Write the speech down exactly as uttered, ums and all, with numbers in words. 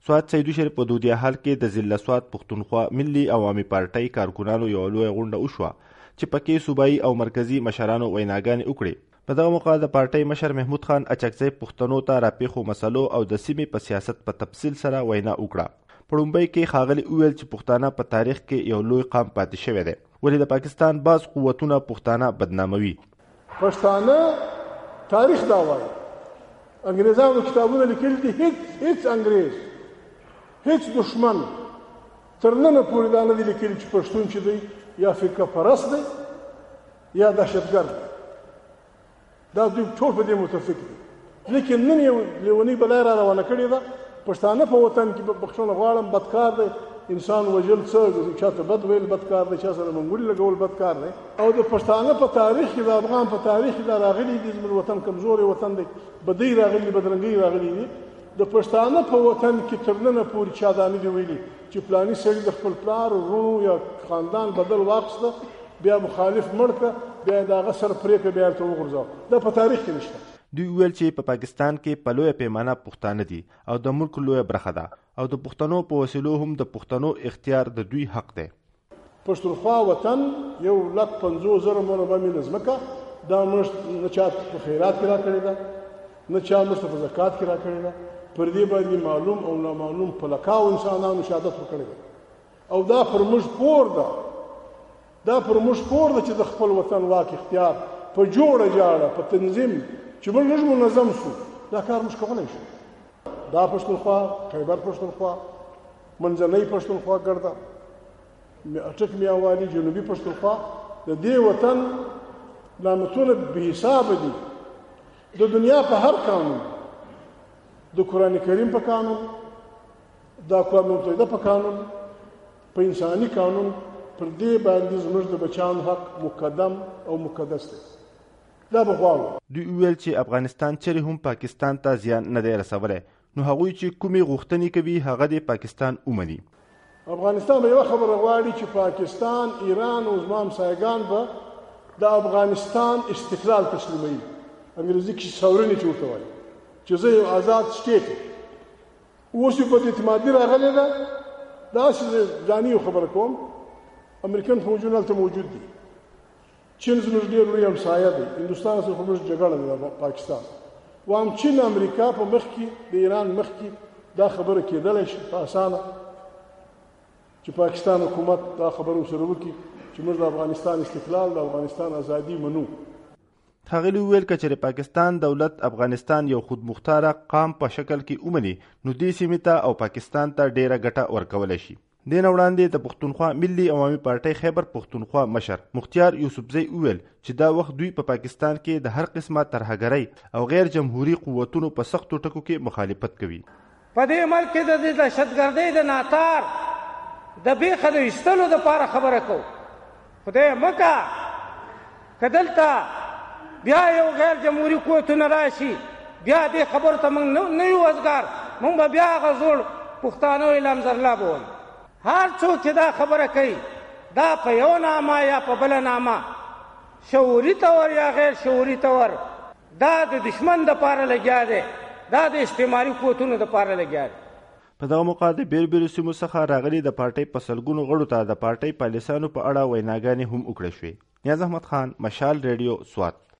سوات سیدو شریف په دودیا حال کې د ضلع سوات پښتونخوا ملي عوامي پارټۍ کارکونانو یوه لویه غونډه وشوه چې پکې صوبایي او مرکزي مشرانو ویناګانې وکړې. په دغه موقع د پارټۍ مشر محمود خان اچکزی پښتنو ته راپېښو مسلو او د سیمې په سیاست په تفصیل سره وینا وکړه. په لومړي کې ښاغلي وویل چې پښتانه په تاریخ کې یو لوی قام پاتې شوی دی، ولې د پاکستان بعض قوتونه پښتانه بدناموي. پښتانه تاریخ دا وایي، انګریزانو کتابونه لیکلي دي، هیڅ هیڅ انګریز هیڅ دشمن تر ننه پورې دا نه دي لیکلي چې پښتون چې دی یا فقه پرست دی یا دهشتګرد دی. دا دوی ټول په دې متفق دي. لیکن نن یو لیونۍ بلای را روانه کړې ده. پښتانه په وطن کې بخښنه غواړم بدکار دی، انسان وژل څه چاته بد ویل بدکار دی، چا سره منګولي لګول بدکار دی. او د پښتانه په تاریخ کې د افغان په تاریخ کې دا راغلي دي، زموږ وطن کمزوری وطن دی، بدۍ راغلي بدرنګۍ راغلي دي. د پښتانه په وطن کې تر ننه پورې چا دا نه دي ویلي چې فلاني سړي د خپل پلار ورونو یا خاندان بدل واخیسته، بیا مخالف مړ کړه، بیا د هغه سر پرې کړه، بیا ورته وغورځاوه. دا په تاریخ کې نشته. دوی ویل چې په پاکستان کې په لویه پیمانه پښتانه دي او د ملک لویه برخه ده او د پښتنو په وسیلو هم د پښتنو اختیار د دوی حق دی. پښتونخوا وطن یو لک پنځوس زره مربع میله ځمکه، دا موږ نه چا په خیرات کې راکړې ده، نه چا موږ ته په زکات کې راکړې ده. پر دې باندې معلوم او نامعلوم په لکاو انسانانو شهادت ورکړی ده او دا پر موږ پور ده، دا پر موږ پور ده چې د خپل وطن واک اختیار په جوړه جاړه په تنظیم چې موږ لږ منظم شو، دا کار موږ کولی شو. دا پښتونخوا، خیبر پښتونخوا، منځنۍ پښتونخوا ګرده، اټک میاوالي، جنوبي پښتونخوا، د دې وطن نعمتونه بې حسابه دي. د دنیا په هر قانون، د قرآن کریم په قانون، د اقوام متحده په قانون، په انساني قانون، پر دې باندې زموږ د بچیانو حق مقدم او مقدس دی. دا به غواړو. دوی ویل چې افغانستان چیرې هم پاکستان ته زیان نه دی رسولی، نو هغوی چې کومې غوښتنې کوي هغه د پاکستان ومني. افغانستان به یوه خبره غواړي چې پاکستان، ایران او زما همسایګان به د افغانستان استقلال تسلیموي. انګریزي کې ساورنټي ورته وایي چې زه یو آزاد سټیټ یم. اوس یې په اعتمادي راغلی ده. داسې ځاني یو خبره کوم، امریکن فوجونه هلته موجود دي، چین زموږ ډېر لوی همسایه دی، هندوستان سره خو موږ جګړه ده د پاکستان. وایم چین امریکا په مخ کې د ایران مخ کې دا خبره کېدلی شي په اسانه چې پاکستان حکومت دا خبره ورسره وکړي چې موږ د افغانستان استقلال، د افغانستان ازادي منو. ښاغلي وویل که چېرې پاکستان دولت افغانستان یو خودمختاره قام په شکل کې ومني، نو دې سیمې ته او پاکستان ته ډېره ګټه ورکولی شي. دې نه وړاندې د پښتونخوا ملي عوامي پارټۍ خیبر پښتونخوا مشر مختیار یوسفزی وویل چې دا وخت دوی په پاکستان کې د هر قسمه ترهګرۍ او غیر جمهوري قوتونو په سختو ټکو کې مخالفت کوي. په دې ملک کې د دهشتګردۍ د ناتار د بیخه د ایستلو دپاره خبره کوو. خدای مکه که دلته بیا یو غیر جمهوري قوتونه راشي، بیا دې خبرو ته موږ نه یو وزګار، موږ به بیا هغه زوړ پښتانه اعلام زرلا به وایو. هر څوک چې دا خبره کوي دا په یو نامه یا په بله نامه، شعوري طور یا غیر شعوري طور، دا د دشمن دپاره لګیا دی، دا د استعماري قوتونو دپاره لګیا دی. په دغه موقع د بیل بیلو سیمو څخه راغلي د پارټۍ په سلګونو غړو ته د پارټۍ پالیسیانو په اړه ویناګانې هم وکړې شوې. نیاز احمد خان، مشال ریډیو، سوات.